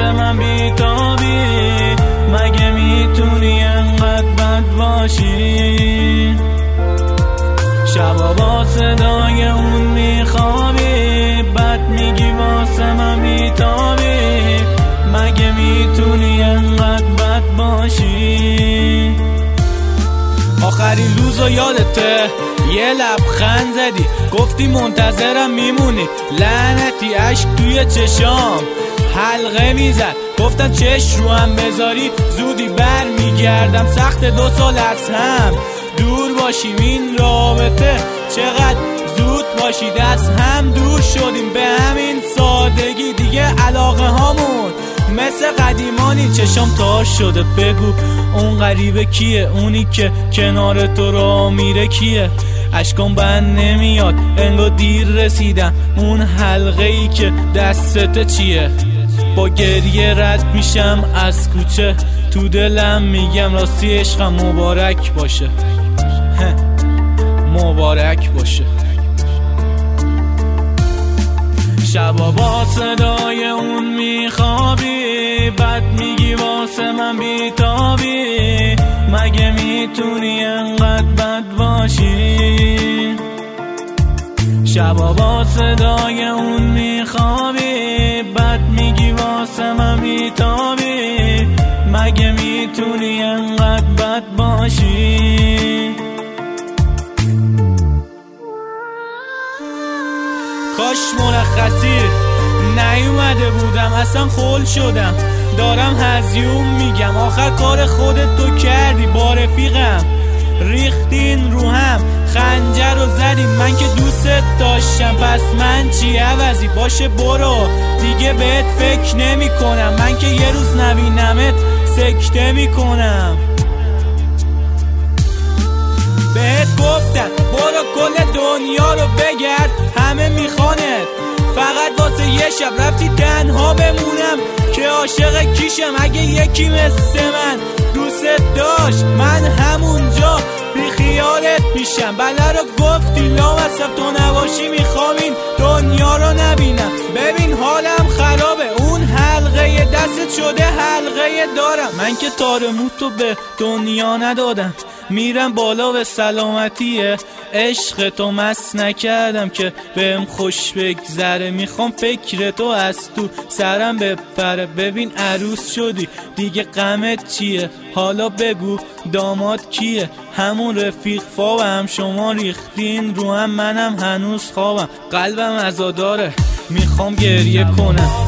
واسه من بیتابی، مگه میتونی انقدر بد باشی؟ شبا با صدای اون میخوابی، بد میگی واسه من بیتابی، مگه میتونی انقدر بد باشی؟ آخرین روزو یادته یه لبخند زدی، گفتی منتظرم میمونی، لعنتی اشک توی چشام حلقه میزد، گفتم چشم رو هم بذاری زودی بر میگردم. سخت 2 سال از هم دور باشیم، این رابطه چقدر زود باشید از هم دور شدیم، به همین سادگی دیگه علاقه هامون مثل قدیمانی چشم تار شده. بگو اون غریبه کیه؟ اونی که کنار تو را میره کیه؟ اشکام بند نمیاد انگار دیر رسیدم، اون حلقه ای که دستته چیه؟ با گریه رد میشم از کوچه، تو دلم میگم راستی عشقم مبارک باشه، مبارک باشه. شبا با صدای اون میخوابی، بد میگی واسه من بیتابی، مگه میتونی انقدر بد باشی؟ شبا با صدای اون میخوابی، بد میگی واسه من بیتابی، مگه میتونی انقدر بد باشی؟ کاش مرخصی نیومده بودم، اصلا خل شدم دارم هزیون میگم، آخر کار خودت تو کردی با رفیقم، ریختین رو هم خنجر رو زدیم، من که دوست داشتم پس من چی عوضی؟ باشه برو دیگه بهت فکر نمی کنم، من که یه روز نبینمت سکته میکنم. بهت گفتم برو کل دنیا رو بگرد، همه میخوانت، فقط واسه یه شب رفتی تنها بمونم که عاشق کیشم. اگه یکی مثل من دوست داشت من همونجا بی خیالت میشم. بله رو گفتی لامصب تو نباشی میخوام این دنیا رو نبینم. ببین حالم خرابه، اون حلقه دست شده حلقه دارم، من که تار موتو به دنیا ندادم، میرم بالا به سلامتیه عشق تو، مست نکردم که بهم خوش بگذره، میخوام فکر تو از تو سرم بپره. ببین عروس شدی دیگه غمت چیه؟ حالا بگو داماد کیه؟ همون رفیق فاوم، شما ریختین رو هم منم هنوز خوابم، قلبم عزاداره میخوام گریه کنم.